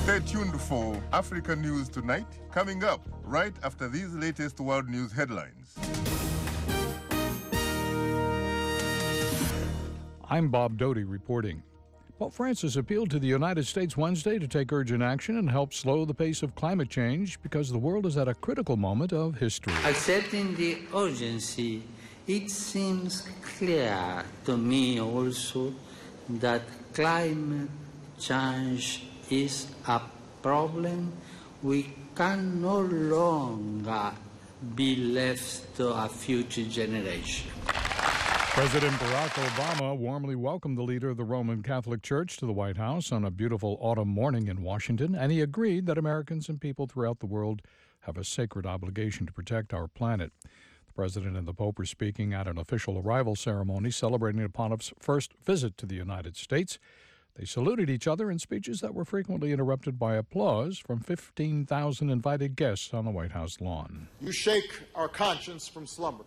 Stay tuned for Africa News Tonight, coming up right after these latest world news headlines. I'm Bob Doty reporting. Pope Francis appealed to the United States Wednesday to take urgent action and help slow the pace of climate change because the world is at a critical moment of history. Accepting the urgency, it seems clear to me also that climate change is a problem we can no longer be left to a future generation. President Barack Obama warmly welcomed the leader of the Roman Catholic Church to the White House on a beautiful autumn morning in Washington, and he agreed that Americans and people throughout the world have a sacred obligation to protect our planet. The President and the Pope were speaking at an official arrival ceremony celebrating the Pontiff's first visit to the United States. They saluted each other in speeches that were frequently interrupted by applause from 15,000 invited guests on the White House lawn. You shake our conscience from slumber.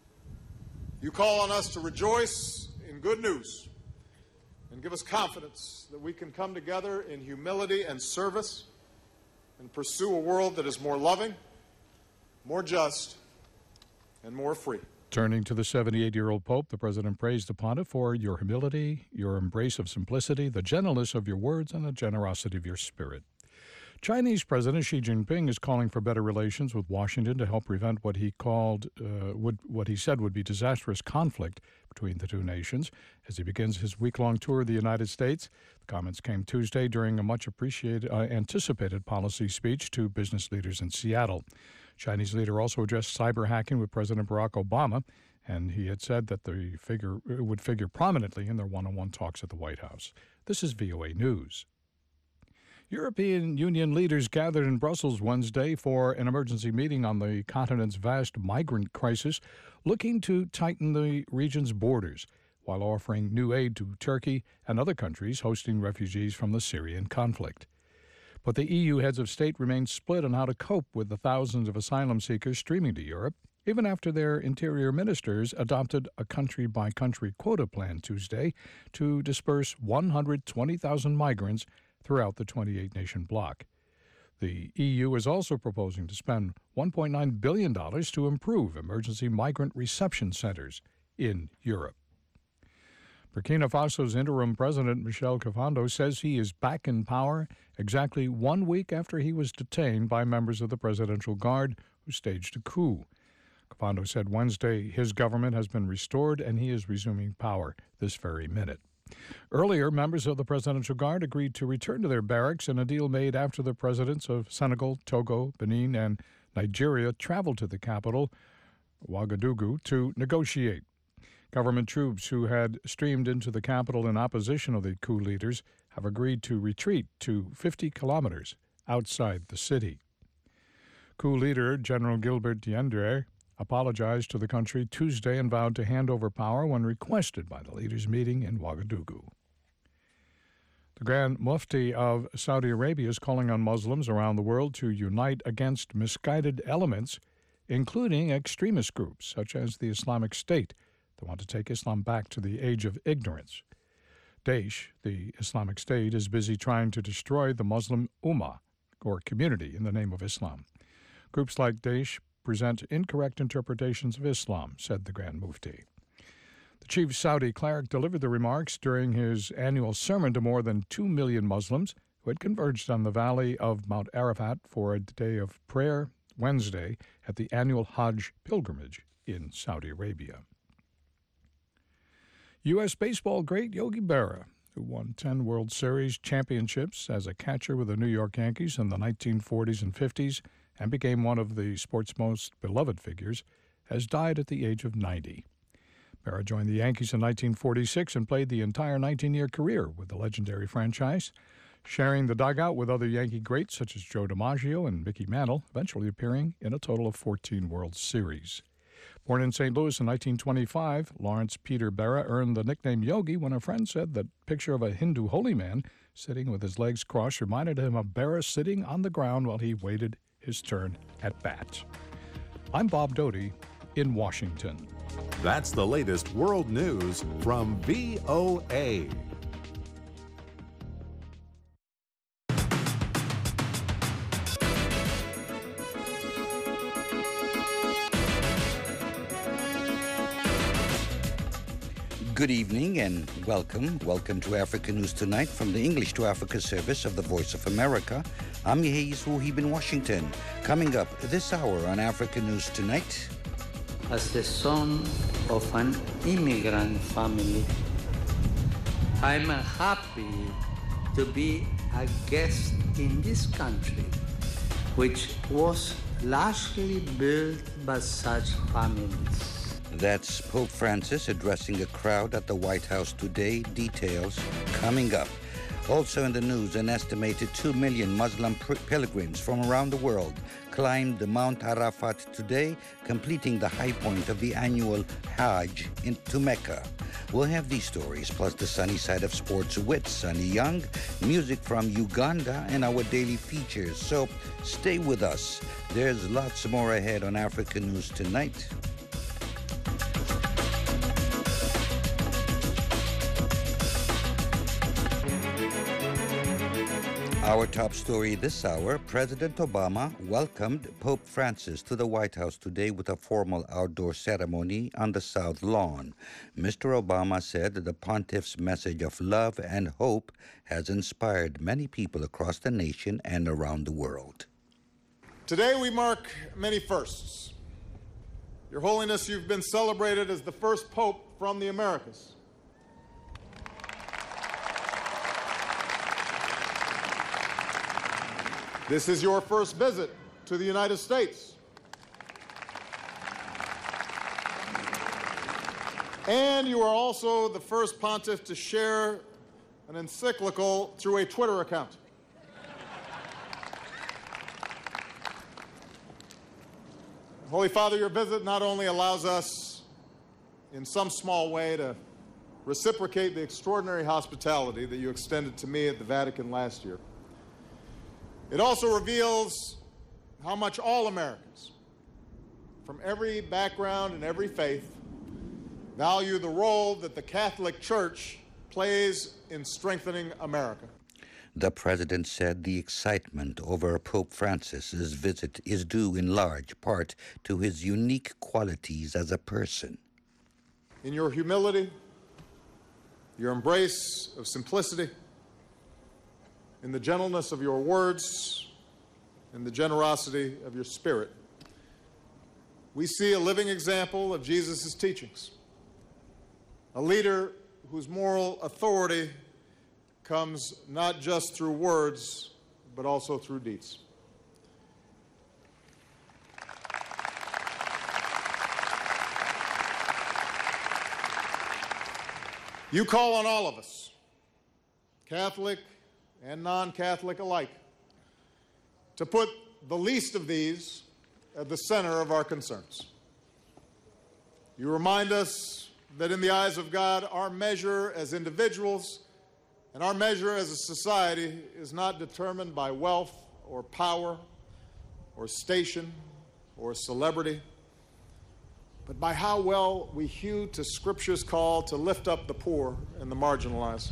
You call on us to rejoice in good news and give us confidence that we can come together in humility and service and pursue a world that is more loving, more just, and more free. Turning to the 78-year-old Pope, the President praised the Pontiff for your humility, your embrace of simplicity, the gentleness of your words, and the generosity of your spirit. Chinese President Xi Jinping is calling for better relations with Washington to help prevent what he said would be disastrous conflict between the two nations as he begins his week-long tour of the United States. The comments came Tuesday during a much anticipated policy speech to business leaders in Seattle. Chinese leader also addressed cyber hacking with President Barack Obama, and he had said that the figure would figure prominently in their one-on-one talks at the White House. This is VOA News. European Union leaders gathered in Brussels Wednesday for an emergency meeting on the continent's vast migrant crisis, looking to tighten the region's borders while offering new aid to Turkey and other countries hosting refugees from the Syrian conflict. But the EU heads of state remain split on how to cope with the thousands of asylum seekers streaming to Europe, even after their interior ministers adopted a country-by-country quota plan Tuesday to disperse 120,000 migrants throughout the 28-nation bloc. The EU is also proposing to spend $1.9 billion to improve emergency migrant reception centers in Europe. Burkina Faso's interim president, Michel Kafando, says he is back in power exactly 1 week after he was detained by members of the Presidential Guard who staged a coup. Kafando said Wednesday his government has been restored and he is resuming power this very minute. Earlier, members of the Presidential Guard agreed to return to their barracks in a deal made after the presidents of Senegal, Togo, Benin, and Nigeria traveled to the capital, Ouagadougou, to negotiate. Government troops who had streamed into the capital in opposition of the coup leaders have agreed to retreat to 50 kilometers outside the city. Coup leader General Gilbert Diendéré apologized to the country Tuesday and vowed to hand over power when requested by the leaders meeting in Ouagadougou. The Grand Mufti of Saudi Arabia is calling on Muslims around the world to unite against misguided elements, including extremist groups such as the Islamic State that want to take Islam back to the age of ignorance. Daesh, the Islamic State, is busy trying to destroy the Muslim Ummah, or community, in the name of Islam. Groups like Daesh present incorrect interpretations of Islam, said the Grand Mufti. The chief Saudi cleric delivered the remarks during his annual sermon to more than 2 million Muslims who had converged on the valley of Mount Arafat for a day of prayer Wednesday at the annual Hajj pilgrimage in Saudi Arabia. U.S. baseball great Yogi Berra, who won 10 World Series championships as a catcher with the New York Yankees in the 1940s and 50s and became one of the sport's most beloved figures, has died at the age of 90. Berra joined the Yankees in 1946 and played the entire 19-year career with the legendary franchise, sharing the dugout with other Yankee greats such as Joe DiMaggio and Mickey Mantle, eventually appearing in a total of 14 World Series. Born in St. Louis in 1925, Lawrence Peter Berra earned the nickname Yogi when a friend said the picture of a Hindu holy man sitting with his legs crossed reminded him of Berra sitting on the ground while he waited his turn at bat. I'm Bob Doty in Washington. That's the latest world news from VOA. Good evening and welcome. Welcome to Africa News Tonight from the English to Africa service of the Voice of America. I'm Yehiz Wuhib in Washington. Coming up this hour on Africa News Tonight. As the son of an immigrant family, I'm happy to be a guest in this country, which was largely built by such families. That's Pope Francis addressing a crowd at the White House today. Details coming up. Also in the news, an estimated 2 million Muslim pilgrims from around the world climbed Mount Arafat today, completing the high point of the annual Hajj into Mecca. We'll have these stories, plus the sunny side of sports with Sunny Young, music from Uganda, and our daily features. So stay with us. There's lots more ahead on Africa News Tonight. Our top story this hour, President Obama welcomed Pope Francis to the White House today with a formal outdoor ceremony on the South Lawn. Mr. Obama said that the pontiff's message of love and hope has inspired many people across the nation and around the world. Today we mark many firsts. Your Holiness, you've been celebrated as the first Pope from the Americas. This is your first visit to the United States. And you are also the first pontiff to share an encyclical through a Twitter account. Holy Father, your visit not only allows us in some small way to reciprocate the extraordinary hospitality that you extended to me at the Vatican last year, it also reveals how much all Americans, from every background and every faith, value the role that the Catholic Church plays in strengthening America. The president said the excitement over Pope Francis's visit is due in large part to his unique qualities as a person. In your humility, your embrace of simplicity, in the gentleness of your words, in the generosity of your spirit, we see a living example of Jesus' teachings, a leader whose moral authority comes not just through words, but also through deeds. You call on all of us, Catholic and non-Catholic alike, to put the least of these at the center of our concerns. You remind us that in the eyes of God, our measure as individuals and our measure as a society is not determined by wealth or power or station or celebrity, but by how well we hew to Scripture's call to lift up the poor and the marginalized.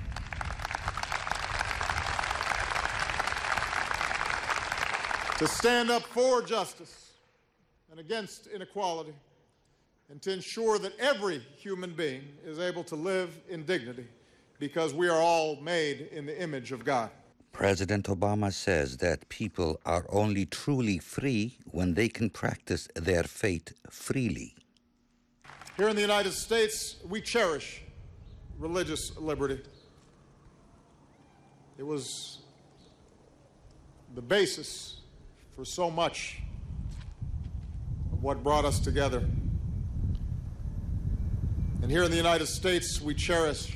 To stand up for justice and against inequality, and to ensure that every human being is able to live in dignity because we are all made in the image of God. President Obama says that people are only truly free when they can practice their faith freely. Here in the United States, we cherish religious liberty. It was the basis for so much of what brought us together. And here in the United States, we cherish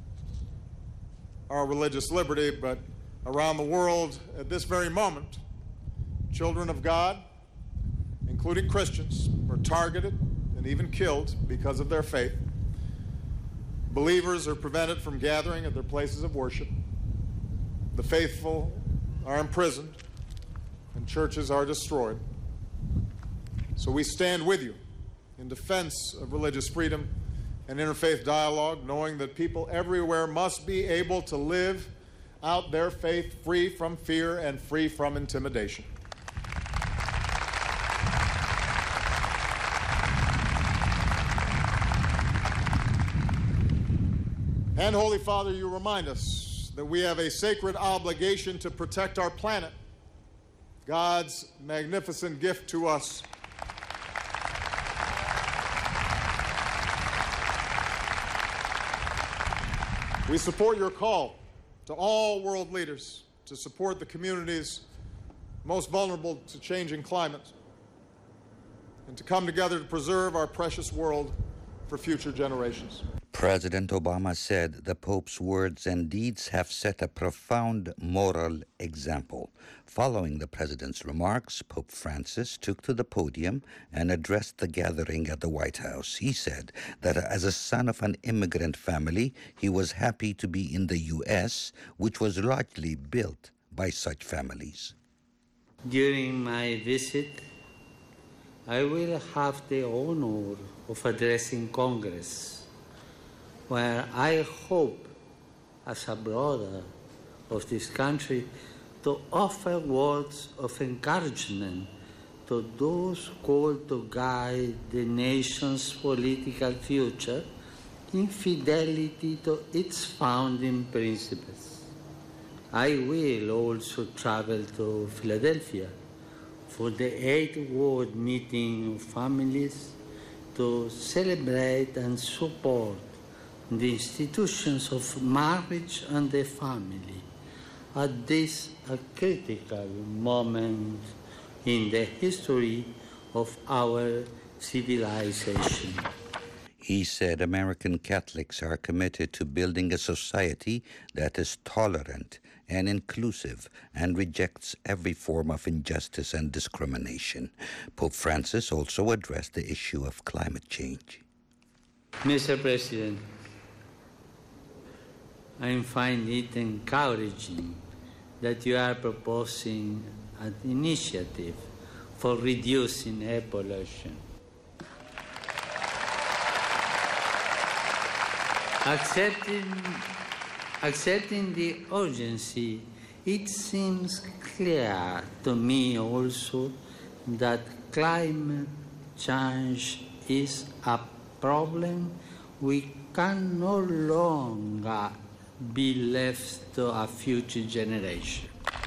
our religious liberty, but around the world at this very moment, children of God, including Christians, are targeted and even killed because of their faith. Believers are prevented from gathering at their places of worship. The faithful are imprisoned, and churches are destroyed. So we stand with you in defense of religious freedom and interfaith dialogue, knowing that people everywhere must be able to live out their faith free from fear and free from intimidation. And Holy Father, you remind us that we have a sacred obligation to protect our planet, God's magnificent gift to us. We support your call to all world leaders to support the communities most vulnerable to changing climate and to come together to preserve our precious world for future generations. President Obama said the Pope's words and deeds have set a profound moral example. Following the president's remarks, Pope Francis took to the podium and addressed the gathering at the White House. He said that as a son of an immigrant family, he was happy to be in the U.S., which was largely built by such families. During my visit, I will have the honor of addressing Congress, where I hope, as a brother of this country, to offer words of encouragement to those called to guide the nation's political future in fidelity to its founding principles. I will also travel to Philadelphia for the 8th World Meeting of Families to celebrate and support the institutions of marriage and the family at this critical moment in the history of our civilization. He said American Catholics are committed to building a society that is tolerant and inclusive and rejects every form of injustice and discrimination. Pope Francis also addressed the issue of climate change. Mr. President, I find it encouraging that you are proposing an initiative for reducing air pollution. Accepting the urgency, it seems clear to me also that climate change is a problem we can no longer be left to a future generation.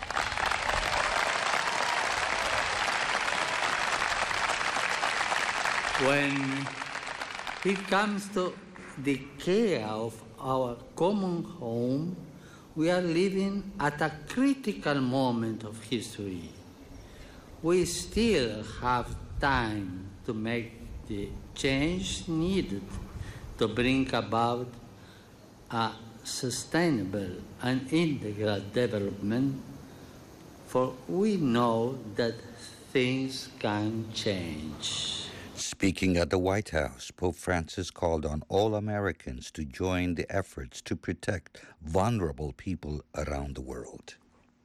When it comes to the care of our common home, we are living at a critical moment of history. We still have time to make the change needed to bring about a sustainable and integral development, for we know that things can change. Speaking at the White House, Pope Francis called on all Americans to join the efforts to protect vulnerable people around the world.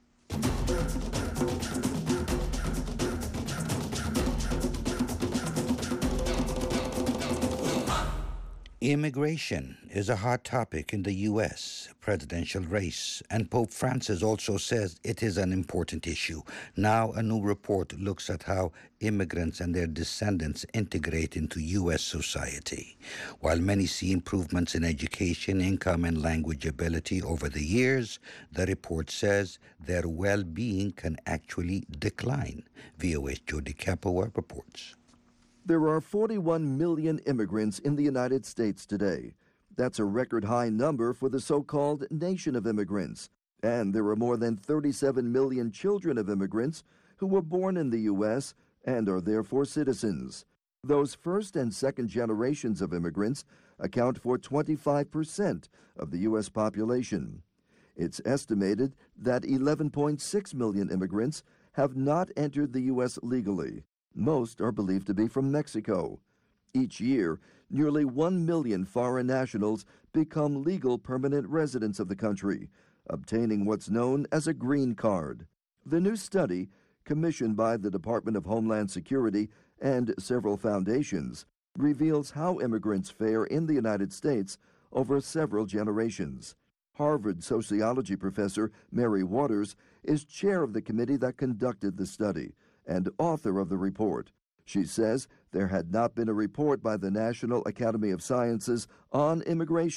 Immigration is a hot topic in the U.S. presidential race, and Pope Francis also says it is an important issue. Now, a new report looks at how immigrants and their descendants integrate into U.S. society. While many see improvements in education, income, and language ability over the years, the report says their well-being can actually decline. VOA's Jody Capower reports. There are 41 million immigrants in the United States today. That's a record high number for the so-called nation of immigrants. And there are more than 37 million children of immigrants who were born in the U.S. and are therefore citizens. Those first and second generations of immigrants account for 25% of the U.S. population. It's estimated that 11.6 million immigrants have not entered the U.S. legally. Most are believed to be from Mexico. Each year, nearly 1 million foreign nationals become legal permanent residents of the country, obtaining what's known as a green card. The new study, commissioned by the Department of Homeland Security and several foundations, reveals how immigrants fare in the United States over several generations. Harvard sociology professor Mary Waters is chair of the committee that conducted the study and author of the report. She says there had not been a report by the National Academy of Sciences on immigration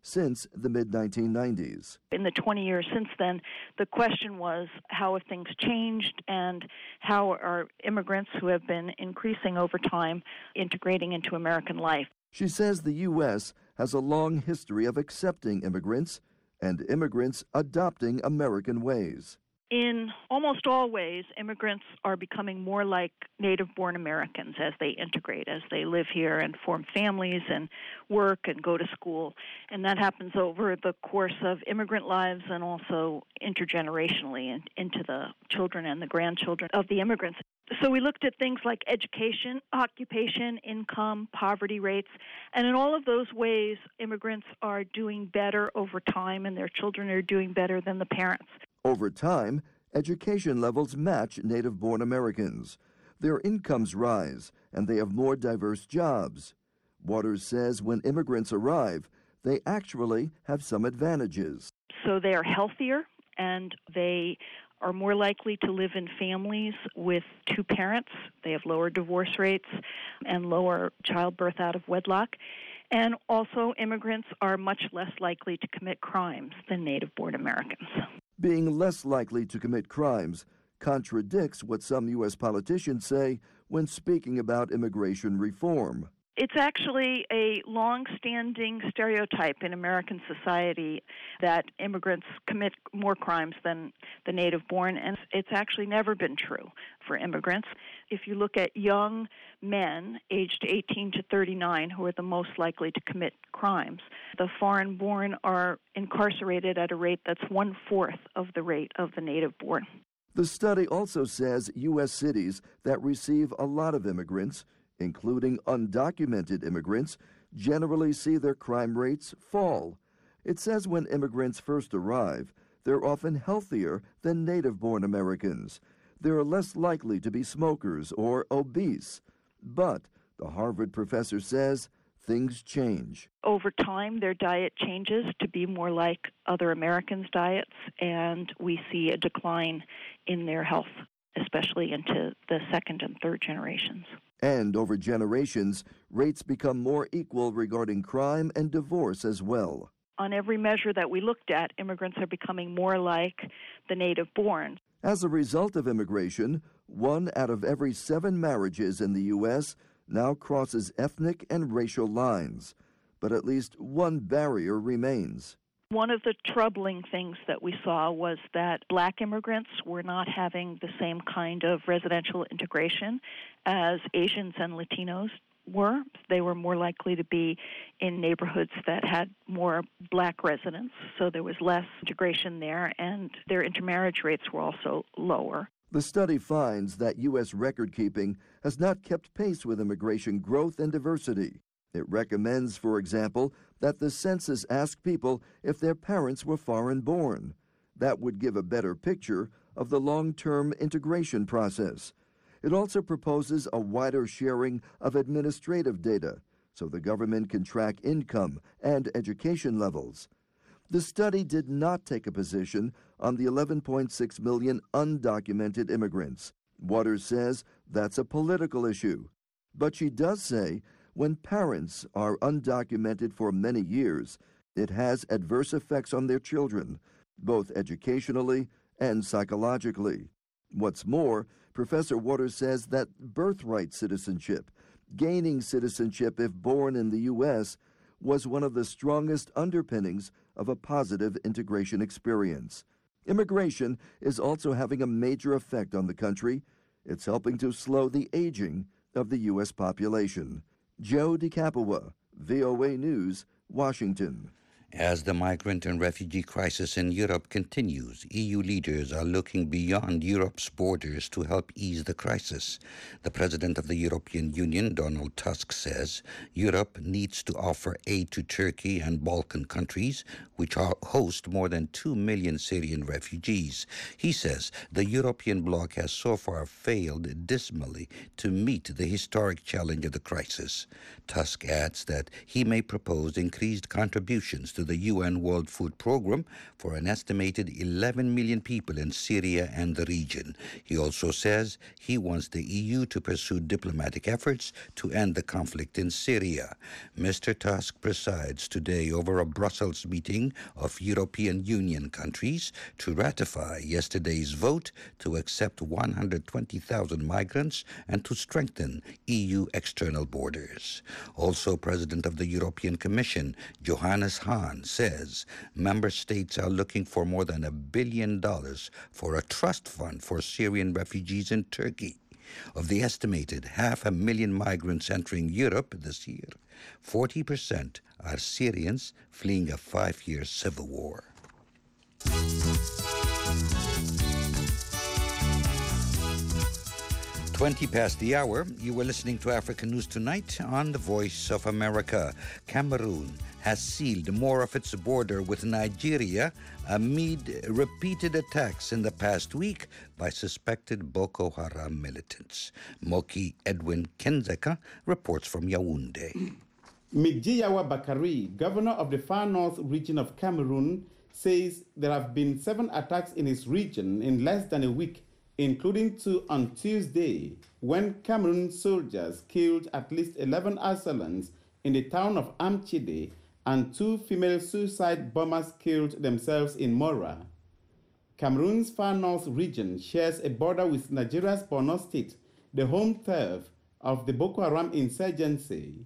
since the mid-1990s. In the 20 years since then, the question was, how have things changed and how are immigrants who have been increasing over time integrating into American life? She says the U.S. has a long history of accepting immigrants and immigrants adopting American ways. In almost all ways, immigrants are becoming more like native-born Americans as they integrate, as they live here and form families and work and go to school. And that happens over the course of immigrant lives and also intergenerationally into the children and the grandchildren of the immigrants. So we looked at things like education, occupation, income, poverty rates, and in all of those ways, immigrants are doing better over time and their children are doing better than the parents. Over time, education levels match native-born Americans. Their incomes rise, and they have more diverse jobs. Waters says when immigrants arrive, they actually have some advantages. So they are healthier, and they are more likely to live in families with two parents. They have lower divorce rates and lower childbirth out of wedlock. And also, immigrants are much less likely to commit crimes than native-born Americans. Being less likely to commit crimes contradicts what some U.S. politicians say when speaking about immigration reform. It's actually a long-standing stereotype in American society that immigrants commit more crimes than the native-born, and it's actually never been true for immigrants. If you look at young men aged 18 to 39 who are the most likely to commit crimes, the foreign-born are incarcerated at a rate that's 1/4 of the rate of the native-born. The study also says U.S. cities that receive a lot of immigrants, including undocumented immigrants, generally see their crime rates fall. It says when immigrants first arrive, they're often healthier than native-born Americans. They're less likely to be smokers or obese. But, the Harvard professor says, things change. Over time, their diet changes to be more like other Americans' diets, and we see a decline in their health, especially into the second and third generations. And over generations, rates become more equal regarding crime and divorce as well. On every measure that we looked at, immigrants are becoming more like the native-born. As a result of immigration, 1 out of every 7 marriages in the U.S. now crosses ethnic and racial lines. But at least one barrier remains. One of the troubling things that we saw was that black immigrants were not having the same kind of residential integration as Asians and Latinos were. They were more likely to be in neighborhoods that had more black residents, so there was less integration there, and their intermarriage rates were also lower. The study finds that U.S. record-keeping has not kept pace with immigration growth and diversity. It recommends, for example, that the census ask people if their parents were foreign-born. That would give a better picture of the long-term integration process. It also proposes a wider sharing of administrative data so the government can track income and education levels. The study did not take a position on the 11.6 million undocumented immigrants. Waters says that's a political issue. But she does say when parents are undocumented for many years, it has adverse effects on their children, both educationally and psychologically. What's more, Professor Waters says that birthright citizenship, gaining citizenship if born in the U.S., was one of the strongest underpinnings of a positive integration experience. Immigration is also having a major effect on the country. It's helping to slow the aging of the U.S. population. Joe DiCapua, VOA News, Washington. As the migrant and refugee crisis in Europe continues, EU leaders are looking beyond Europe's borders to help ease the crisis. The president of the European Union, Donald Tusk, says Europe needs to offer aid to Turkey and Balkan countries, which host more than 2 million Syrian refugees. He says the European bloc has so far failed dismally to meet the historic challenge of the crisis. Tusk adds that he may propose increased contributions to to the UN World Food Programme for an estimated 11 million people in Syria and the region. He also says he wants the EU to pursue diplomatic efforts to end the conflict in Syria. Mr. Tusk presides today over a Brussels meeting of European Union countries to ratify yesterday's vote to accept 120,000 migrants and to strengthen EU external borders. Also, President of the European Commission, Johannes Hahn, says member states are looking for more than $1 billion for a trust fund for Syrian refugees in Turkey. Of the estimated 500,000 migrants entering Europe this year, 40% are Syrians fleeing a 5-year civil war. 20 past the hour, you were listening to African News Tonight on the Voice of America. Cameroon has sealed more of its border with Nigeria amid repeated attacks in the past week by suspected Boko Haram militants. Moki Edwin Kenzeka reports from Yaoundé. Mijiyawa Bakari, governor of the far north region of Cameroon, says there have been 7 attacks in his region in less than a week, including 2 on Tuesday, when Cameroon soldiers killed at least 11 assailants in the town of Amchide, and 2 female suicide bombers killed themselves in Mora. Cameroon's far north region shares a border with Nigeria's Borno State, the home turf of the Boko Haram insurgency,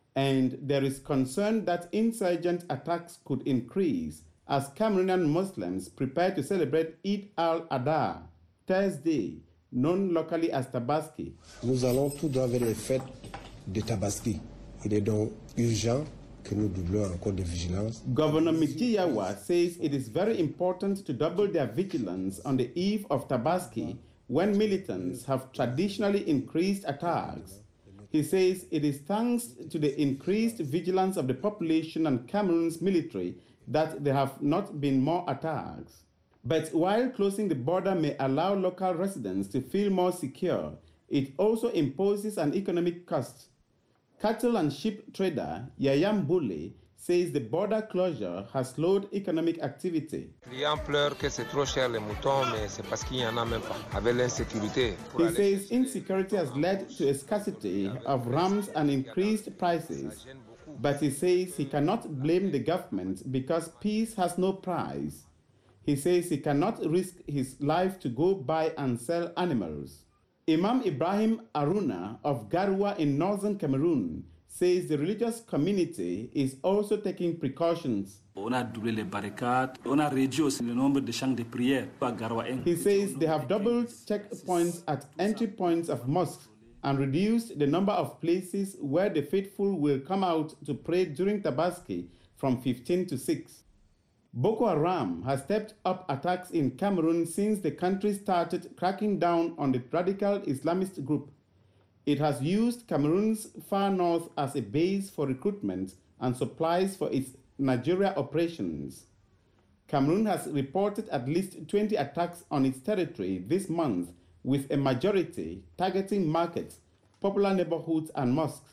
and there is concern that insurgent attacks could increase as Cameroonian Muslims prepare to celebrate Eid al-Adha, Thursday, known locally as Tabaski. Nous allons tout droit vers les fêtes de Tabaski. Il est donc urgent que nous doublions encore de vigilance. Governor Mijiyawa says it is very important to double their vigilance on the eve of Tabaski, when militants have traditionally increased attacks. He says it is thanks to the increased vigilance of the population and Cameroon's military that there have not been more attacks. But while closing the border may allow local residents to feel more secure, it also imposes an economic cost. Cattle and sheep trader Yayam Boule says the border closure has slowed economic activity. Les gens pleurent que c'est trop cher les moutons, mais c'est parce qu'il n'y en a même pas. Avec l'insécurité. He says insecurity has led to a scarcity of rams and increased prices. But he says he cannot blame the government because peace has no price. He says he cannot risk his life to go buy and sell animals. Imam Ibrahim Aruna of Garoua in northern Cameroon says the religious community is also taking precautions. On a doublé les barricades, on a réduit aussi le nombre de chants de prière à Garoua. He says they have doubled checkpoints at entry points of mosques and reduced the number of places where the faithful will come out to pray during Tabaski from 15 to 6. Boko Haram has stepped up attacks in Cameroon since the country started cracking down on the radical Islamist group. It has used Cameroon's far north as a base for recruitment and supplies for its Nigeria operations. Cameroon has reported at least 20 attacks on its territory this month, with a majority targeting markets, popular neighborhoods, and mosques.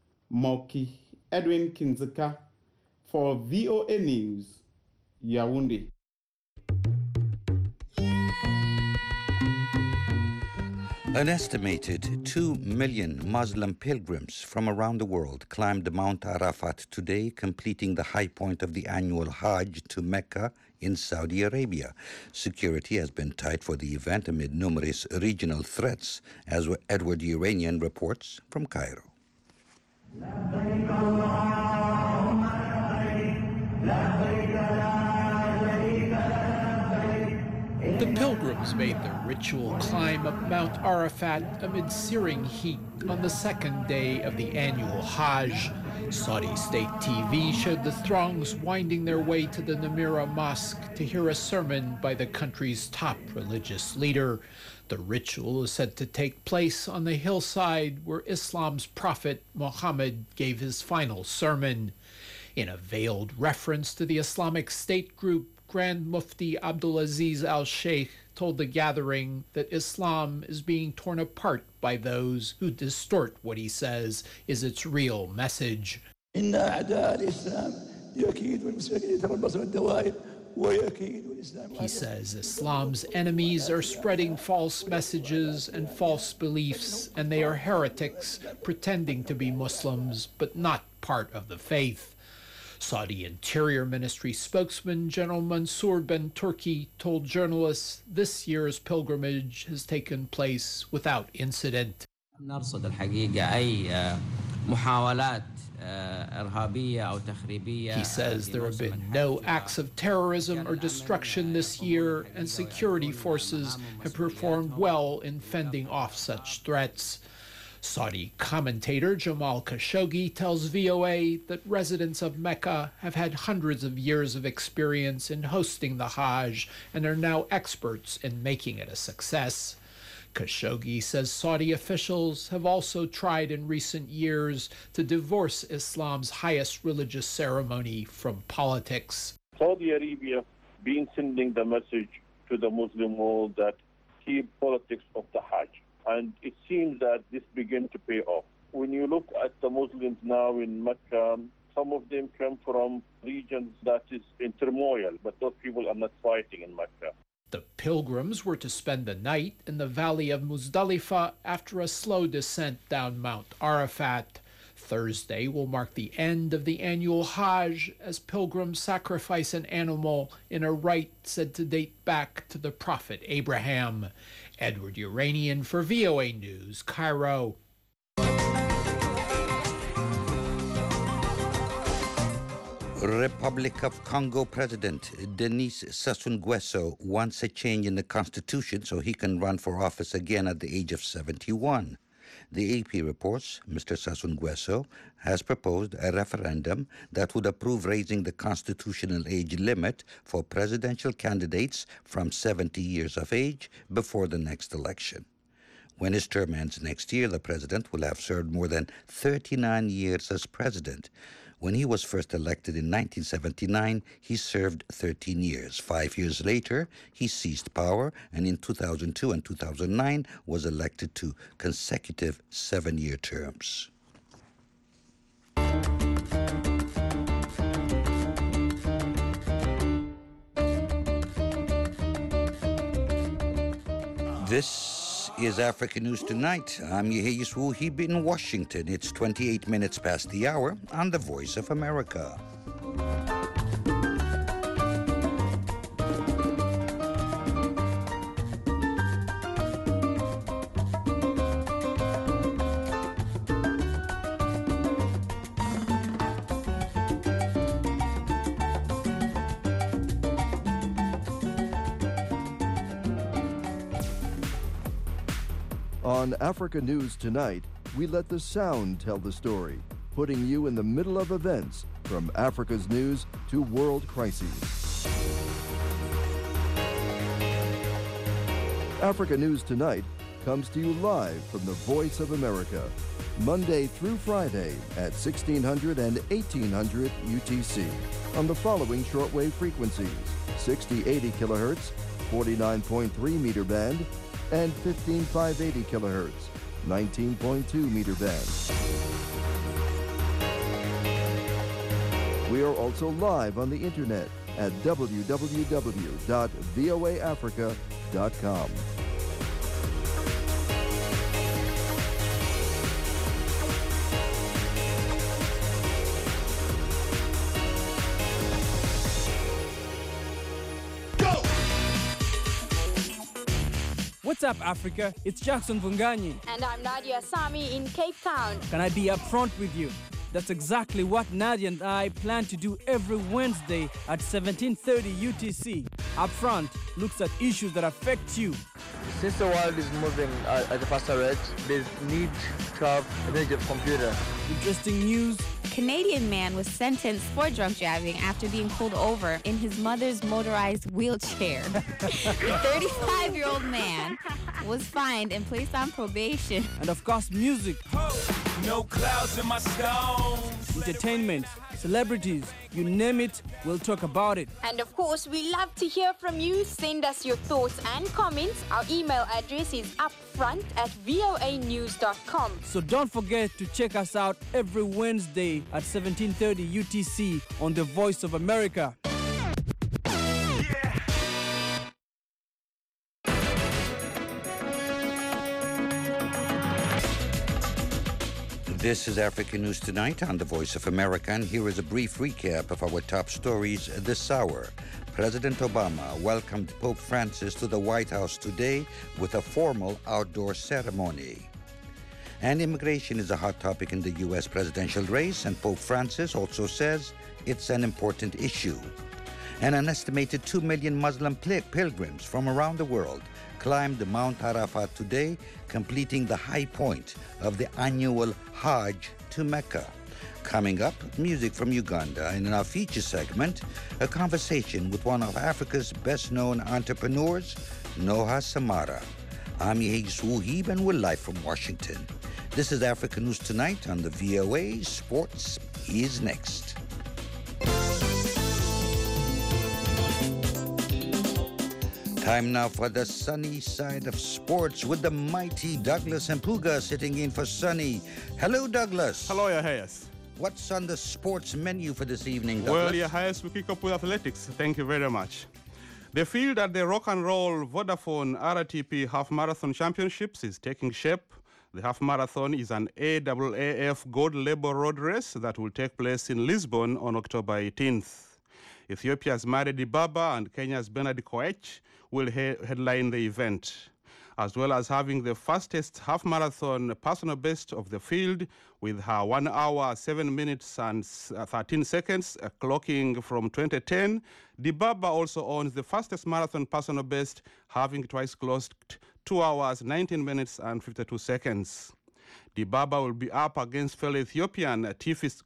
Moki Edwin Kinzeka for VOA News, Yaoundé. An estimated 2 million Muslim pilgrims from around the world climbed Mount Arafat today, completing the high point of the annual Hajj to Mecca in Saudi Arabia. Security has been tight for the event amid numerous regional threats, as Edward Uranian reports from Cairo. The pilgrims made their ritual climb up Mount Arafat amid searing heat on the second day of the annual Hajj. Saudi state TV showed the throngs winding their way to the Namira Mosque to hear a sermon by the country's top religious leader. The ritual is said to take place on the hillside where Islam's prophet Muhammad gave his final sermon. In a veiled reference to the Islamic State group, Grand Mufti Abdulaziz al-Sheikh told the gathering that Islam is being torn apart by those who distort what he says is its real message. إن أعداء الإسلام He says Islam's enemies are spreading false messages and false beliefs, and they are heretics pretending to be Muslims but not part of the faith. Saudi Interior Ministry spokesman General Mansour Ben Turki told journalists this year's pilgrimage has taken place without incident. He says there have been no acts of terrorism or destruction this year, and security forces have performed well in fending off such threats. Saudi commentator Jamal Khashoggi tells VOA that residents of Mecca have had hundreds of years of experience in hosting the Hajj and are now experts in making it a success. Khashoggi says Saudi officials have also tried in recent years to divorce Islam's highest religious ceremony from politics. Saudi Arabia been sending the message to the Muslim world that keep politics of the Hajj. And it seems that this begins to pay off. When you look at the Muslims now in Mecca, some of them come from regions that is in turmoil, but those people are not fighting in Mecca. The pilgrims were to spend the night in the valley of Muzdalifah after a slow descent down Mount Arafat. Thursday will mark the end of the annual Hajj as pilgrims sacrifice an animal in a rite said to date back to the Prophet Abraham. Edward Uranian for VOA News, Cairo. Republic of Congo President Denis Sassou Nguesso wants a change in the constitution so he can run for office again at the age of 71. The AP reports Mr. Sassou Nguesso has proposed a referendum that would approve raising the constitutional age limit for presidential candidates from 70 years of age before the next election. When his term ends next year, the president will have served more than 39 years as president. When he was first elected in 1979, he served 13 years. 5 years later, he seized power, and in 2002 and 2009 was elected to consecutive 7-year terms. This is Africa News Tonight. I'm Yeheyes Wuhib in Washington. It's 28 minutes past the hour on the Voice of America. On Africa News Tonight, we let the sound tell the story, putting you in the middle of events from Africa's news to world crises. Africa News Tonight comes to you live from the Voice of America, Monday through Friday at 1600 and 1800 UTC on the following shortwave frequencies: 6080 kilohertz, 49.3 meter band, and 15580 kilohertz, 19.2 meter band. We are also live on the internet at www.voaafrica.com. What's up, Africa? It's Jackson Vunganyi. And I'm Nadia Sami in Cape Town. Can I be upfront with you? That's exactly what Nadia and I plan to do every Wednesday at 1730 UTC. Upfront looks at issues that affect you. Since the world is moving at a faster rate, there's need to have a major computer. Interesting news. Canadian man was sentenced for drunk driving after being pulled over in his mother's motorized wheelchair. The 35-year-old man was fined and placed on probation. And of course, music. No clouds in my stones. Entertainment, celebrities, you name it, we'll talk about it. And of course, we love to hear from you. Send us your thoughts and comments. Our email address is upfront@voanews.com. So don't forget to check us out every Wednesday at 17:30 UTC on The Voice of America. This is Africa News Tonight on The Voice of America, and here is a brief recap of our top stories this hour. President Obama welcomed Pope Francis to the White House today with a formal outdoor ceremony. And immigration is a hot topic in the U.S. presidential race, and Pope Francis also says it's an important issue. And an estimated 2 million Muslim pilgrims from around the world climbed Mount Arafat today, completing the high point of the annual Hajj to Mecca. Coming up, music from Uganda, and in our feature segment, a conversation with one of Africa's best-known entrepreneurs, Noha Samara. I'm Yehej Wuhib, and we're live from Washington. This is Africa News Tonight on the VOA. Sports is next. Time now for the sunny side of sports with the mighty Douglas Mpuga sitting in for Sunny. Hello, Douglas. Hello, Your Highest. What's on the sports menu for this evening, Douglas? Well, Your Highest, we kick up with athletics. Thank you very much. The field at the Rock and Roll Vodafone RTP Half Marathon Championships is taking shape. The half marathon is an AAAF Gold Label Road race that will take place in Lisbon on October 18th. Ethiopia's Mare Dibaba and Kenya's Bernard Koech will headline the event, as well as having the fastest half-marathon personal best of the field with her 1 hour, 7 minutes and 13 seconds, clocking from 2010. Dibaba also owns the fastest marathon personal best, having twice clocked 2 hours, 19 minutes and 52 seconds. Dibaba will be up against fellow Ethiopian Tifis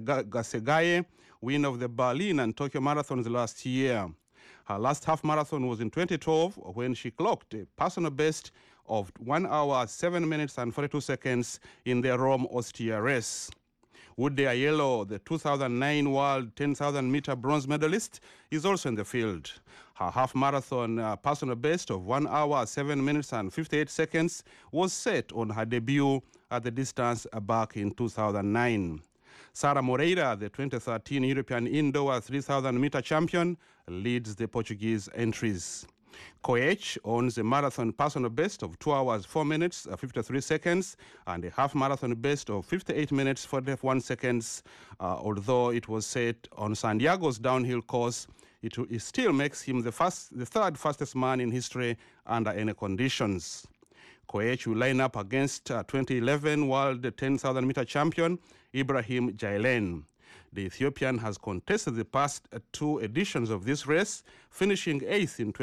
Segaye, winner of the Berlin and Tokyo marathons last year. Her last half marathon was in 2012 when she clocked a personal best of 1 hour, 7 minutes and 42 seconds in the Rome Ostia race. Woode Ayelo, the 2009 World 10,000-meter bronze medalist, is also in the field. Her half marathon personal best of 1 hour, 7 minutes and 58 seconds was set on her debut at the distance back in 2009. Sara Moreira, the 2013 European Indoor 3,000-meter champion, leads the Portuguese entries. Koech owns a marathon personal best of 2 hours, 4 minutes, 53 seconds, and a half marathon best of 58 minutes, 41 seconds. Although it was set on Santiago's downhill course, it still makes him the third fastest man in history under any conditions. Koech will line up against 2011 World 10,000-meter champion Ibrahim Jailen. The Ethiopian has contested the past two editions of this race, finishing 8th in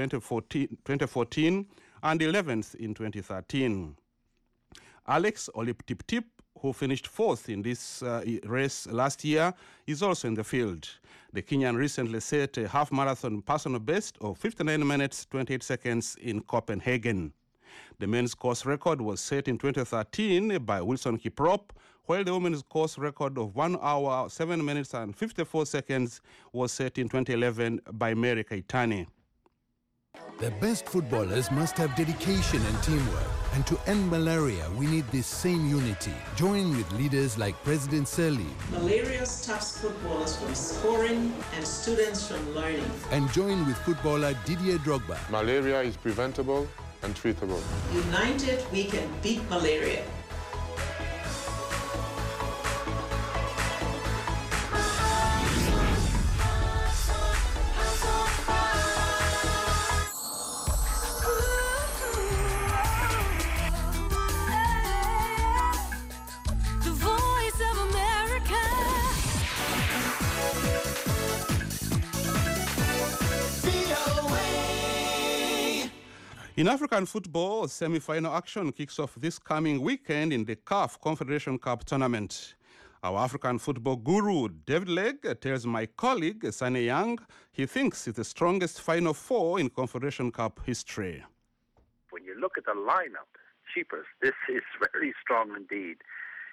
2014 and 11th in 2013. Alex Olip-Tip-Tip, who finished 4th in this race last year, is also in the field. The Kenyan recently set a half-marathon personal best of 59 minutes, 28 seconds in Copenhagen. The men's course record was set in 2013 by Wilson Kiprop, while the women's course record of 1 hour, 7 minutes and 54 seconds was set in 2011 by Mary Kaitani. The best footballers must have dedication and teamwork. And to end malaria, we need this same unity. Join with leaders like President Sirleaf. Malaria stops footballers from scoring and students from learning. And join with footballer Didier Drogba. Malaria is preventable and treatable. United, we can beat malaria. In African football, semi-final action kicks off this coming weekend in the CAF Confederation Cup tournament. Our African football guru, David Legg, tells my colleague, Sunny Young, he thinks it's the strongest Final Four in Confederation Cup history. When you look at the lineup, Cheapers, this is very strong indeed.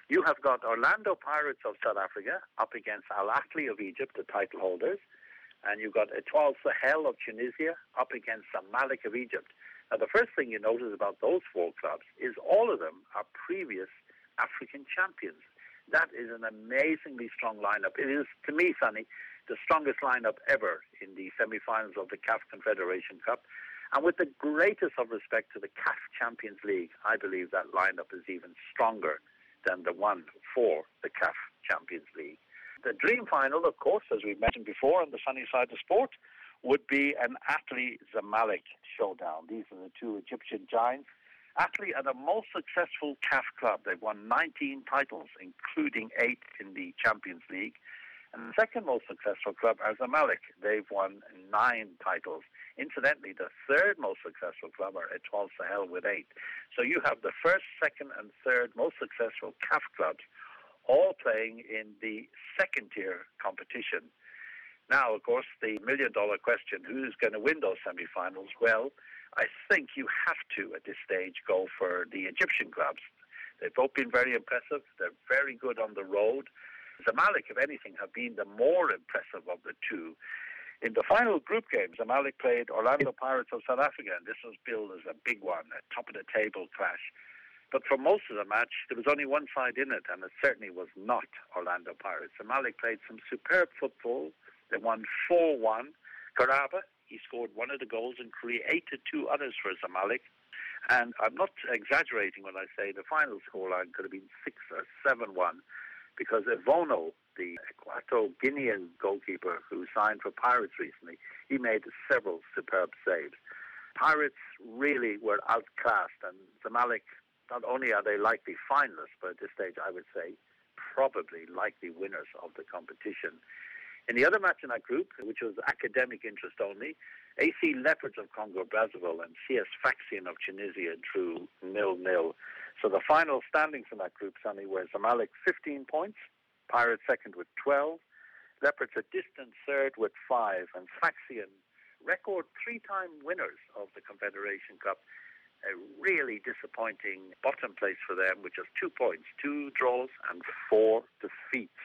You have got Orlando Pirates of South Africa up against Al Ahly of Egypt, the title holders. And you've got Etoile Sahel of Tunisia up against Zamalek of Egypt. Now, the first thing you notice about those four clubs is all of them are previous African champions. That is an amazingly strong lineup. It is, to me, Sonny, the strongest lineup ever in the semi-finals of the CAF Confederation Cup. And with the greatest of respect to the CAF Champions League, I believe that lineup is even stronger than the one for the CAF Champions League. The dream final, of course, as we mentioned before on the sunny side of sport, would be an Ahly-Zamalek showdown. These are the two Egyptian giants. Ahly are the most successful CAF club. They've won 19 titles, including 8 in the Champions League. And the second most successful club are Zamalek. They've won 9 titles. Incidentally, the third most successful club are Etoile Sahel with 8. So you have the first, second, and third most successful CAF clubs all playing in the second-tier competition. Now, of course, the million-dollar question, who's going to win those semi-finals? Well, I think you have to, at this stage, go for the Egyptian clubs. They've both been very impressive. They're very good on the road. Zamalek, if anything, have been the more impressive of the two. In the final group game, Zamalek played Orlando Pirates of South Africa, and this was billed as a big one, a top-of-the-table clash. But for most of the match, there was only one side in it, and it certainly was not Orlando Pirates. Zamalek played some superb football. They won 4-1. Karaba, he scored one of the goals and created 2 others for Zamalek. And I'm not exaggerating when I say the final scoreline could have been 6 or 7-1, because Evono, the Equatorial Guinean goalkeeper who signed for Pirates recently, he made several superb saves. Pirates really were outclassed, and Zamalek, not only are they likely finalists, but at this stage I would say probably likely winners of the competition. In the other match in that group, which was academic interest only, AC Leopards of Congo-Brazzaville and CS Sfaxien of Tunisia drew 0-0. So the final standings in that group, Sonny, were Zamalek 15 points, Pirates second with 12, Leopards a distant third with 5, and Sfaxien, record 3-time winners of the Confederation Cup. A really disappointing bottom place for them, with just 2 points, 2 draws and 4 defeats.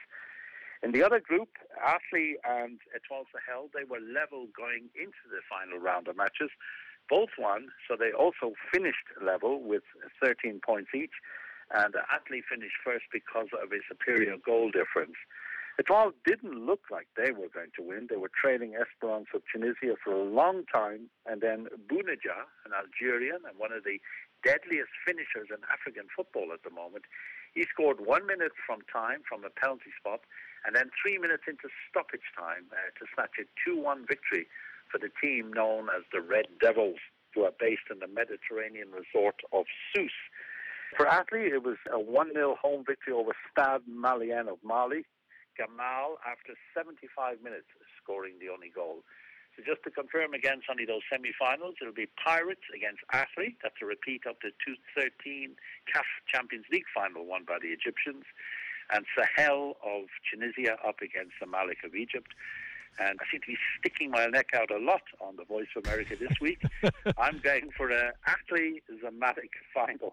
In the other group, Ahly and Etoile Sahel, they were level going into the final round of matches. Both won, so they also finished level with 13 points each, and Ahly finished first because of a superior goal difference. Etoile didn't look like they were going to win. They were trailing Esperance of Tunisia for a long time, and then Bounedjah, an Algerian and one of the deadliest finishers in African football at the moment, he scored 1 minute from time from a penalty spot, and then 3 minutes into stoppage time to snatch a 2-1 victory for the team known as the Red Devils, who are based in the Mediterranean resort of Sousse. For Ahly, it was a 1-0 home victory over Stade Malien of Mali. Gamal, after 75 minutes, scoring the only goal. So just to confirm again, Sonny, those semi-finals, it'll be Pirates against Ahly. That's a repeat of the 2013 CAF Champions League final won by the Egyptians. And Sahel of Tunisia up against Zamalek of Egypt. And I seem to be sticking my neck out a lot on the Voice of America this week. I'm going for an Ahly-Zamalek final.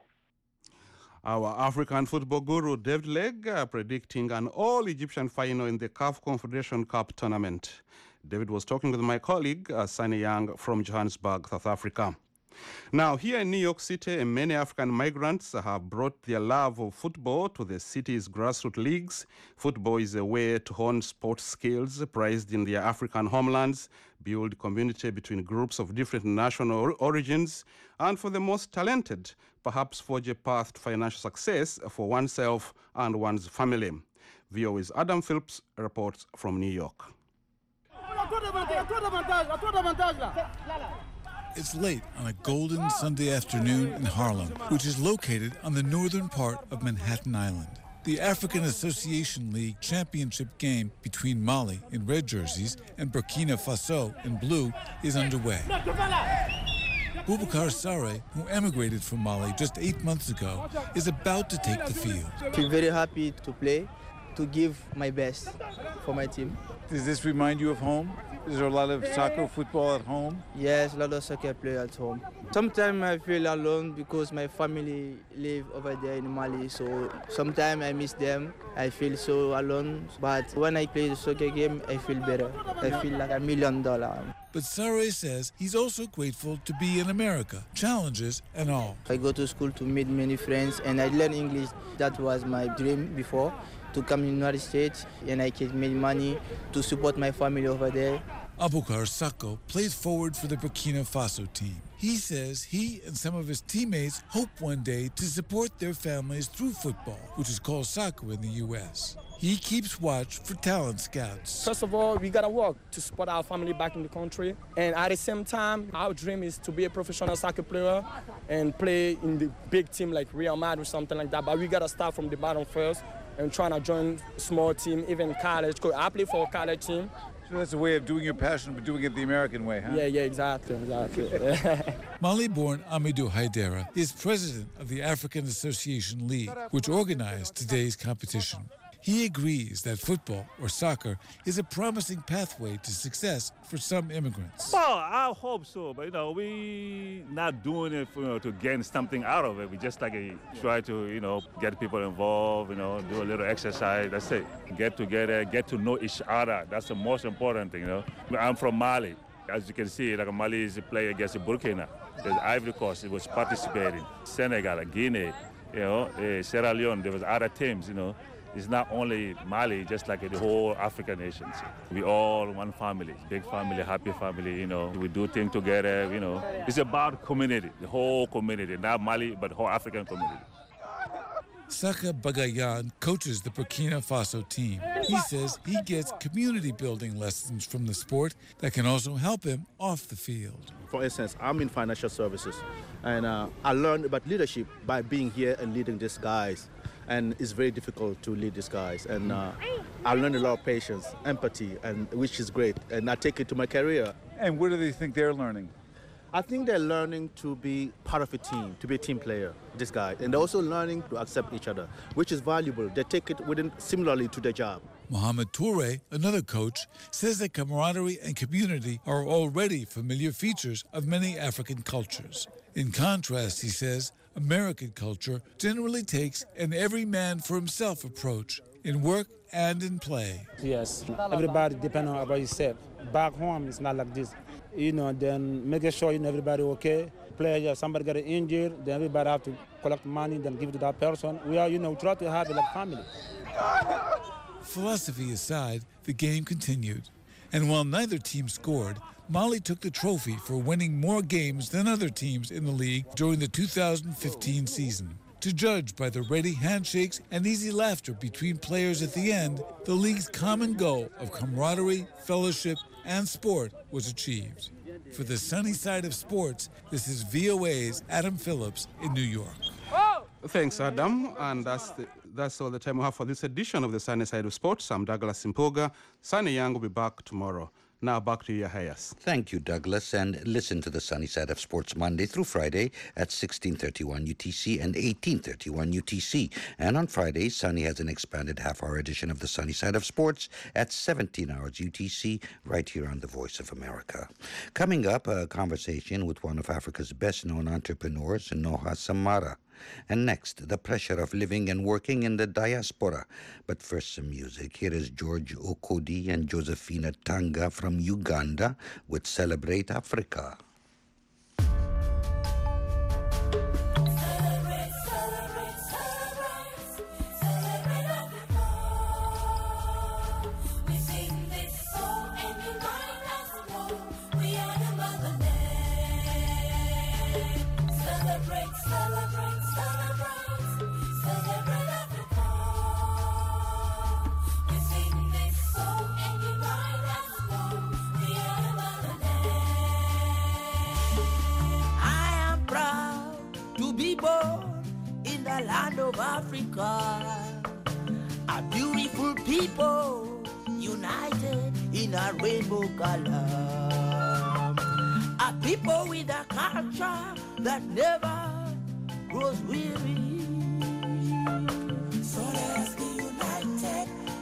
Our African football guru, David Legg, predicting an all-Egyptian final in the CAF Confederation Cup tournament. David was talking with my colleague, Sunny Young from Johannesburg, South Africa. Now, here in New York City, many African migrants have brought their love of football to the city's grassroots leagues. Football is a way to hone sports skills prized in their African homelands, build community between groups of different national origins, and for the most talented, perhaps forge a path to financial success for oneself and one's family. VOA's Adam Phillips reports from New York. It's late on a golden Sunday afternoon in Harlem, which is located on the northern part of Manhattan Island. The African Association League championship game between Mali in red jerseys and Burkina Faso in blue is underway. Boubacar Sarre, who emigrated from Mali just 8 months ago, is about to take the field. I'm very happy to play. to give my best for my team. Does this remind you of home? Is there a lot of soccer, football at home? Yes, a lot of soccer play at home. Sometimes I feel alone because my family live over there in Mali, so sometimes I miss them. I feel so alone, but when I play the soccer game, I feel better. I feel like $1 million. But Sare says he's also grateful to be in America, challenges and all. I go to school to meet many friends and I learn English. That was my dream before, to come in the United States, and I can make money to support my family over there. Abukar Sako plays forward for the Burkina Faso team. He says he and some of his teammates hope one day to support their families through football, which is called soccer in the U.S. He keeps watch for talent scouts. First of all, we gotta work to support our family back in the country. And at the same time, our dream is to be a professional soccer player and play in the big team like Real Madrid or something like that. But we gotta start from the bottom first and trying to join a small team, even college. I play for a college team. So that's a way of doing your passion, but doing it the American way, huh? Yeah, exactly. Mali-born Amidou Haidara is president of the African Association League, which organized today's competition. He agrees that football, or soccer, is a promising pathway to success for some immigrants. Well, I hope so, but we not doing it to gain something out of it. We just try to get people involved, do a little exercise. That's it. Get together, get to know each other. That's the most important thing. I'm from Mali. As you can see, Mali is playing against Burkina. There's Ivory Coast. It was participating. Senegal, Guinea, Sierra Leone. There was other teams. It's not only Mali, just like the whole African nations. We all one family, big family, happy family, We do things together, It's about community, the whole community, not Mali, but whole African community. Saka Bagayan coaches the Burkina Faso team. He says he gets community building lessons from the sport that can also help him off the field. For instance, I'm in financial services, and I learned about leadership by being here and leading these guys. And it's very difficult to lead these guys. And I learned a lot of patience, empathy, and which is great. And I take it to my career. And what do they think they're learning? I think they're learning to be part of a team, to be a team player, this guy. And they're also learning to accept each other, which is valuable. They take it similarly to their job. Mohamed Toure, another coach, says that camaraderie and community are already familiar features of many African cultures. In contrast, he says, American culture generally takes an every-man-for-himself approach in work and in play. Yes, everybody depends on about yourself. Back home, it's not like this. Then making sure everybody okay. Player, somebody got injured, then everybody have to collect money, then give it to that person. We are, try to have it like family. Philosophy aside, the game continued. And while neither team scored, Mali took the trophy for winning more games than other teams in the league during the 2015 season. To judge by the ready handshakes and easy laughter between players at the end, the league's common goal of camaraderie, fellowship, and sport was achieved. For the sunny side of sports, this is VOA's Adam Phillips in New York. Thanks, Adam. And that's all the time we have for this edition of the Sunny Side of Sports. I'm Douglas Simpoga. Sunny Young will be back tomorrow. Now back to you, Hayas. Thank you, Douglas. And listen to the Sunny Side of Sports Monday through Friday at 16:31 UTC and 18:31 UTC. And on Fridays, Sunny has an expanded half-hour edition of the Sunny Side of Sports at 17 hours UTC, right here on the Voice of America. Coming up, a conversation with one of Africa's best-known entrepreneurs, Noha Samara. And next, the pressure of living and working in the diaspora. But first, some music. Here is George Okodi and Josephina Tanga from Uganda with Celebrate Africa. Land of Africa, a beautiful people united in a rainbow color, a people with a culture that never grows weary. So let's be united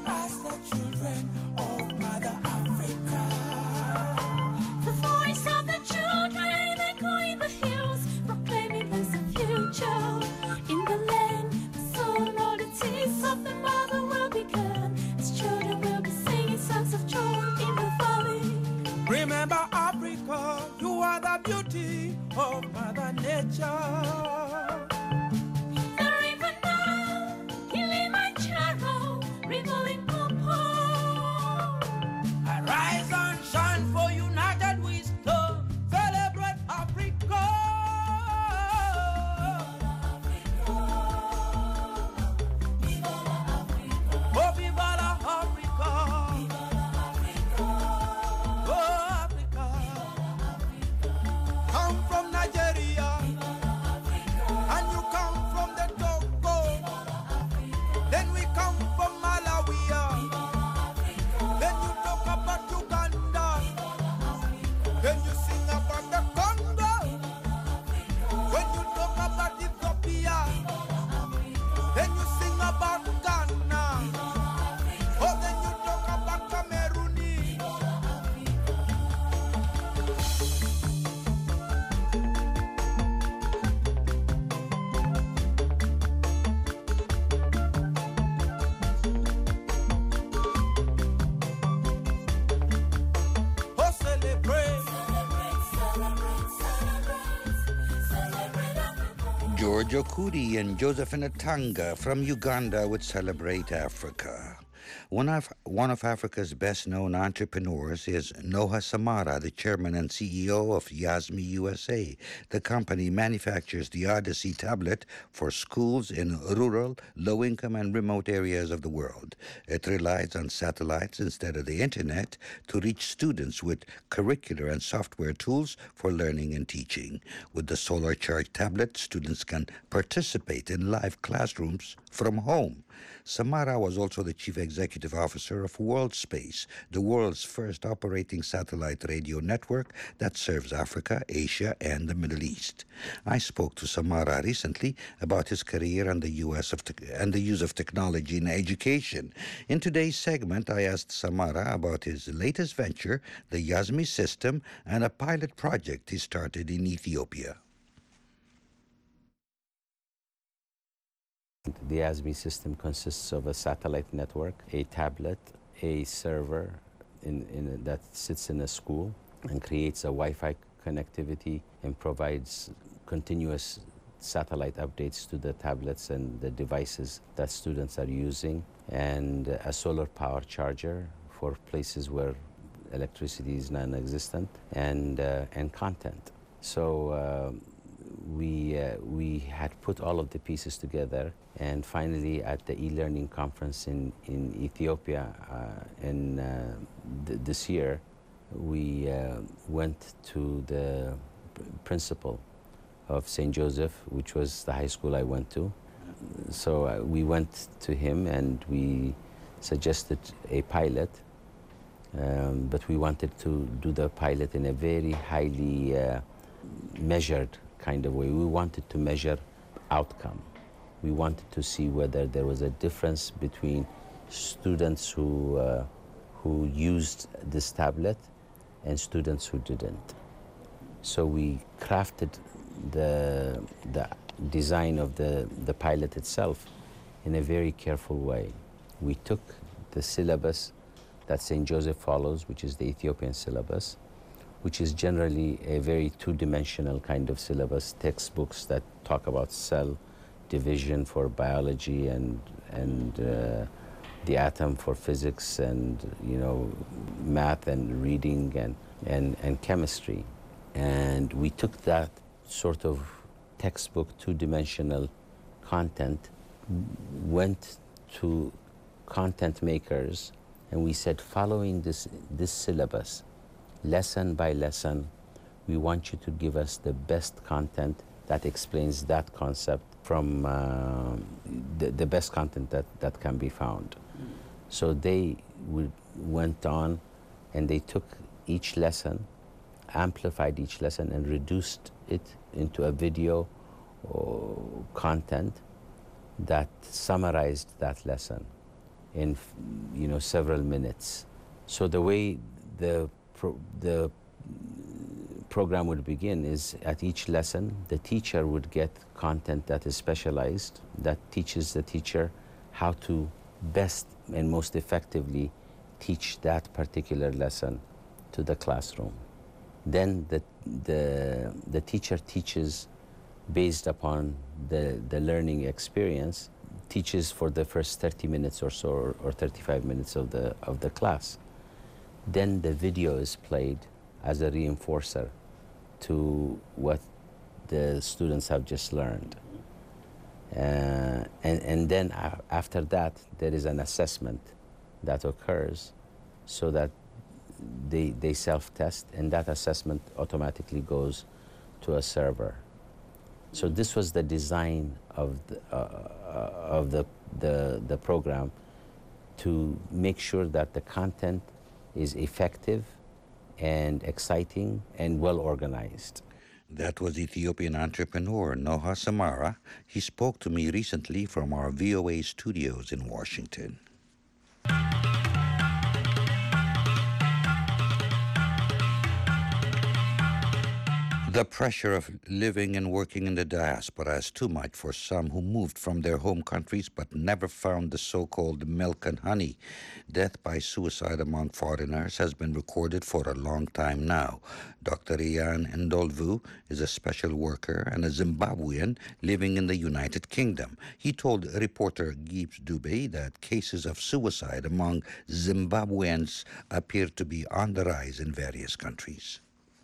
George Okudi and Joseph Natanga from Uganda would celebrate Africa. One of Africa's best-known entrepreneurs is Noah Samara, the chairman and CEO of Yazmi USA. The company manufactures the Odyssey tablet for schools in rural, low-income, and remote areas of the world. It relies on satellites instead of the internet to reach students with curricular and software tools for learning and teaching. With the solar-charged tablet, students can participate in live classrooms from home. Samara was also the chief executive officer of WorldSpace, the world's first operating satellite radio network that serves Africa, Asia, and the Middle East. I spoke to Samara recently about his career and the use of technology in education. In today's segment, I asked Samara about his latest venture, the Yazmi system, and a pilot project he started in Ethiopia. The Yazmi system consists of a satellite network, a tablet, a server that sits in a school and creates a Wi-Fi connectivity and provides continuous satellite updates to the tablets and the devices that students are using, and a solar power charger for places where electricity is non-existent, and content. So we had put all of the pieces together, and finally at the e-learning conference in Ethiopia this year, we went to the principal of St. Joseph, which was the high school I went to. So we went to him and we suggested a pilot, but we wanted to do the pilot in a very highly measured kind of way. We wanted to measure outcome. We wanted to see whether there was a difference between students who used this tablet and students who didn't. So we crafted the design of the pilot itself in a very careful way. We took the syllabus that St. Joseph follows, which is the Ethiopian syllabus, which is generally a very two-dimensional kind of syllabus, textbooks that talk about cell division for biology and the atom for physics, and math and reading and chemistry. And we took that sort of textbook two-dimensional content, went to content makers, and we said, following this syllabus, lesson by lesson, we want you to give us the best content that explains that concept from the best content that can be found. So they went on and they took each lesson, amplified each lesson, and reduced it into a video content that summarized that lesson in several minutes. So the way the program would begin is, at each lesson the teacher would get content that is specialized, that teaches the teacher how to best and most effectively teach that particular lesson to the classroom. Then the teacher teaches based upon the learning experience, teaches for the first 30 minutes or so, or 35 minutes of the class. Then the video is played as a reinforcer to what the students have just learned. And then after that, there is an assessment that occurs so that they self-test, and that assessment automatically goes to a server. So this was the design of the program, to make sure that the content is effective and exciting and well organized. That was Ethiopian entrepreneur Noah Samara. He spoke to me recently from our VOA studios in Washington. The pressure of living and working in the diaspora is too much for some who moved from their home countries but never found the so-called milk and honey. Death by suicide among foreigners has been recorded for a long time now. Dr. Ian Ndolvu is a special worker and a Zimbabwean living in the United Kingdom. He told reporter Gibbs Dubé that cases of suicide among Zimbabweans appear to be on the rise in various countries.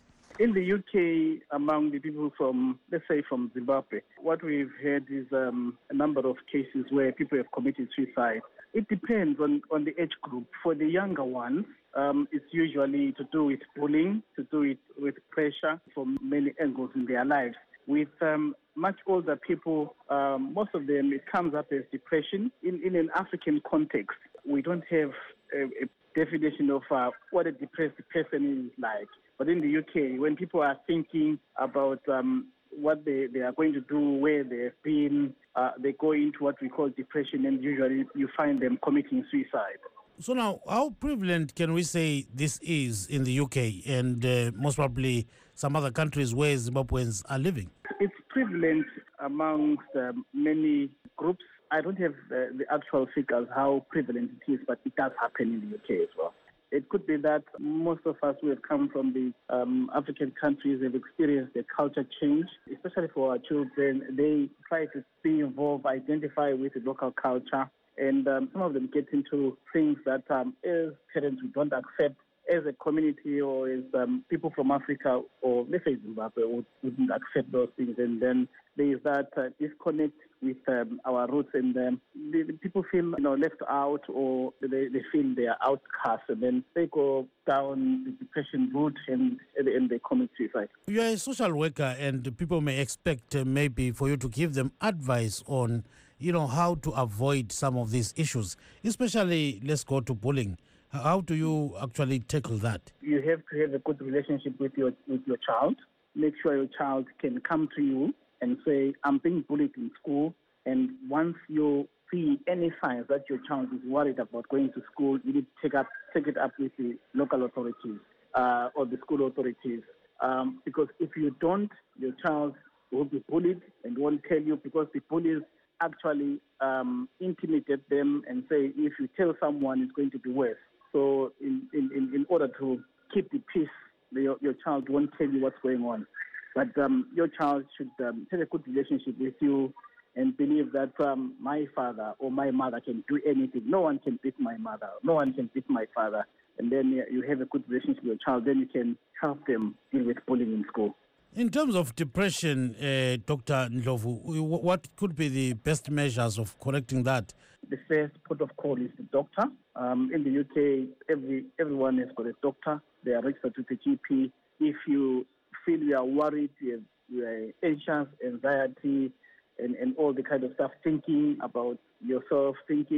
In the UK, among the people from, let's say, from Zimbabwe, what we've heard is a number of cases where people have committed suicide. It depends on the age group. For the younger ones, it's usually to do with bullying, to do it with pressure from many angles in their lives. With much older people, most of them, it comes up as depression. In an African context, we don't have a definition of what a depressed person is like. But in the UK, when people are thinking about what they are going to do, where they've been, they go into what we call depression, and usually you find them committing suicide. So now, how prevalent can we say this is in the UK and most probably some other countries where Zimbabweans are living? It's prevalent amongst many groups. I don't have the actual figures, how prevalent it is, but it does happen in the UK as well. It could be that most of us who have come from the African countries have experienced a culture change, especially for our children. They try to be involved, identify with the local culture, and some of them get into things that as parents we don't accept, as a community or as people from Africa or let's say Zimbabwe wouldn't accept those things, and then there is that disconnect with our roots, and the people feel left out, or they feel they are outcast, and then they go down the depression route and they commit suicide. You're a social worker, and people may expect maybe for you to give them advice on how to avoid some of these issues, especially let's go to bullying. How do you actually tackle that? You have to have a good relationship with your child. Make sure your child can come to you and say, I'm being bullied in school. And once you see any signs that your child is worried about going to school, you need to take it up with the local authorities or the school authorities. Because if you don't, your child will be bullied and won't tell you, because the bullies actually intimidate them and say, if you tell someone, it's going to be worse. So in order to keep the peace, your child won't tell you what's going on. But your child should have a good relationship with you and believe that my father or my mother can do anything. No one can beat my mother. No one can beat my father. And then you have a good relationship with your child. Then you can help them deal with bullying in school. In terms of depression, Dr. Ndlovu, what could be the best measures of correcting that? The first port of call is the doctor. In the UK, everyone has got a doctor. They are registered with the GP. If you feel you are worried, you are anxious, anxiety, and all the kind of stuff, thinking about yourself,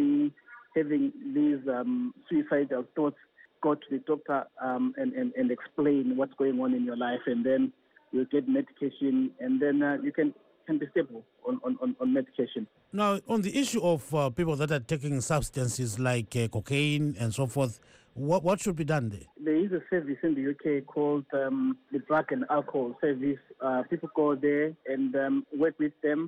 having these suicidal thoughts, go to the doctor and explain what's going on in your life, and then you get medication, and then you can be stable on medication. Now, on the issue of people that are taking substances like cocaine and so forth, what should be done there? There is a service in the UK called the Drug and Alcohol Service. People go there and work with them,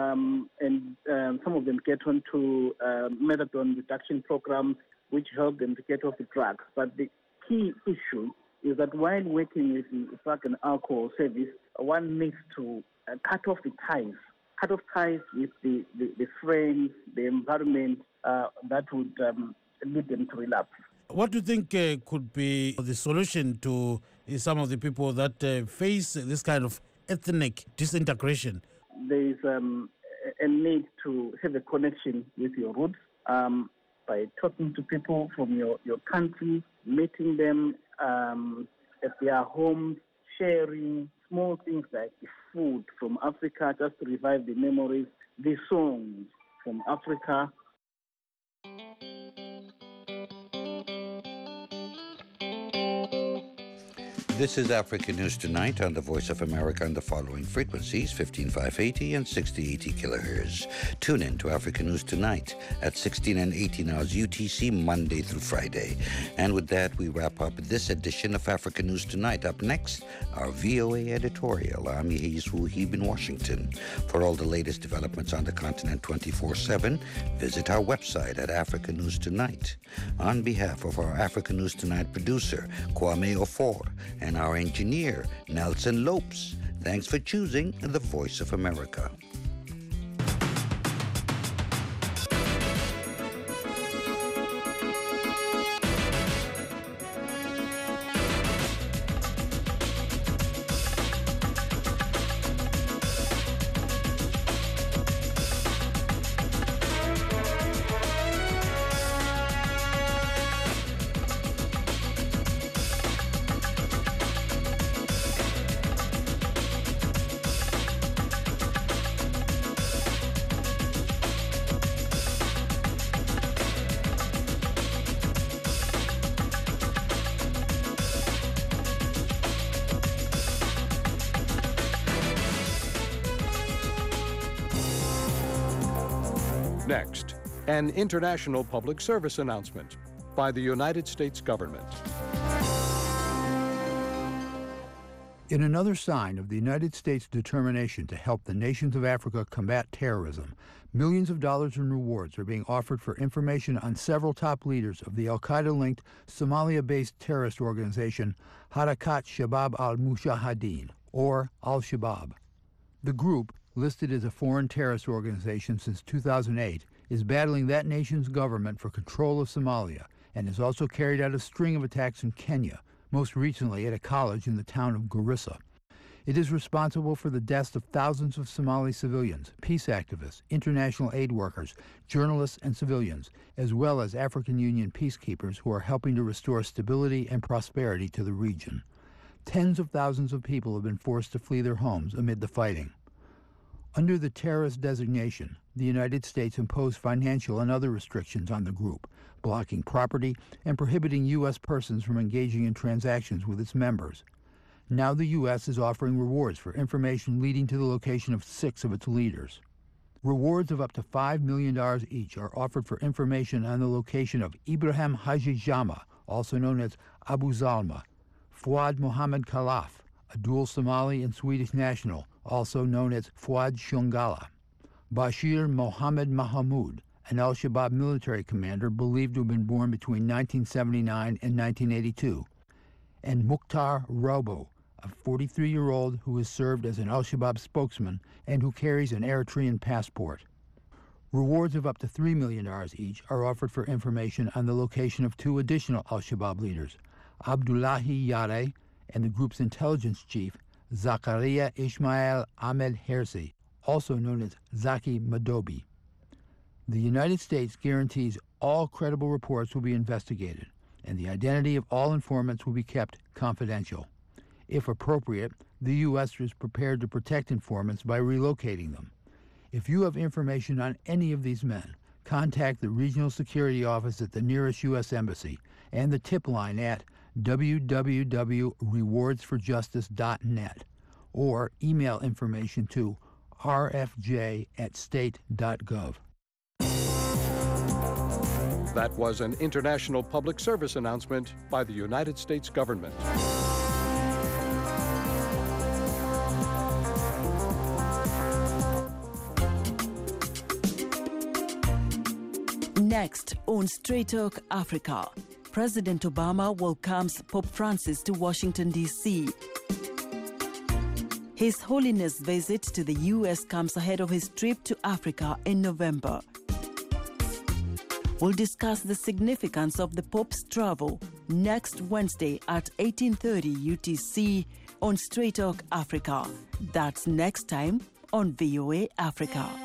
and some of them get onto methadone reduction programs, which help them to get off the drugs. But the key issue is that while working with the Drug and Alcohol Service, one needs to cut off ties with the friends, the environment that would lead them to relapse. What do you think could be the solution to some of the people that face this kind of ethnic disintegration? There is a need to have a connection with your roots by talking to people from your country, meeting them at their homes, sharing small things like the food from Africa, just to revive the memories, the songs from Africa. This is Africa News Tonight on the Voice of America on the following frequencies, 15580 and 6080 kilohertz. Tune in to Africa News Tonight at 16 and 18 hours UTC, Monday through Friday. And with that, we wrap up this edition of Africa News Tonight. Up next, our VOA editorial. I'm Yehiz Wuhib in Washington. For all the latest developments on the continent 24/7, visit our website at Africa News Tonight. On behalf of our Africa News Tonight producer, Kwame Ofor, and our engineer, Nelson Lopes, thanks for choosing the Voice of America. Next, an international public service announcement by the United States government. In another sign of the United States' determination to help the nations of Africa combat terrorism, millions of dollars in rewards are being offered for information on several top leaders of the al-Qaeda-linked Somalia-based terrorist organization Harakat Shabab al-Mujahideen, or Al-Shabaab. The group, listed as a foreign terrorist organization since 2008, is battling that nation's government for control of Somalia and has also carried out a string of attacks in Kenya, most recently at a college in the town of Garissa. It is responsible for the deaths of thousands of Somali civilians, peace activists, international aid workers, journalists, and civilians, as well as African Union peacekeepers who are helping to restore stability and prosperity to the region. Tens of thousands of people have been forced to flee their homes amid the fighting. Under the terrorist designation, the United States imposed financial and other restrictions on the group, blocking property and prohibiting U.S. persons from engaging in transactions with its members. Now the U.S. is offering rewards for information leading to the location of 6 of its leaders. Rewards of up to $5 million each are offered for information on the location of Ibrahim Haji Jama, also known as Abu Zalma, Fuad Mohammed Khalaf, a dual Somali and Swedish national, also known as Fuad Shungala, Bashir Mohammed Mahamoud, an al-Shabaab military commander believed to have been born between 1979 and 1982, and Mukhtar Robo, a 43-year-old who has served as an al-Shabaab spokesman and who carries an Eritrean passport. Rewards of up to $3 million each are offered for information on the location of 2 additional al-Shabaab leaders, Abdullahi Yare and the group's intelligence chief, Zakaria Ismail Ahmed Hersi, also known as Zaki Madobi. The United States guarantees all credible reports will be investigated, and the identity of all informants will be kept confidential. If appropriate, the U.S. is prepared to protect informants by relocating them. If you have information on any of these men, contact the Regional Security Office at the nearest U.S. Embassy and the tip line at www.rewardsforjustice.net or email information to rfj@state.gov. That was an international public service announcement by the United States government. Next on Straight Talk Africa, President Obama welcomes Pope Francis to Washington, D.C. His Holiness' visit to the U.S. comes ahead of his trip to Africa in November. We'll discuss the significance of the Pope's travel next Wednesday at 18:30 UTC on Straight Talk Africa. That's next time on VOA Africa.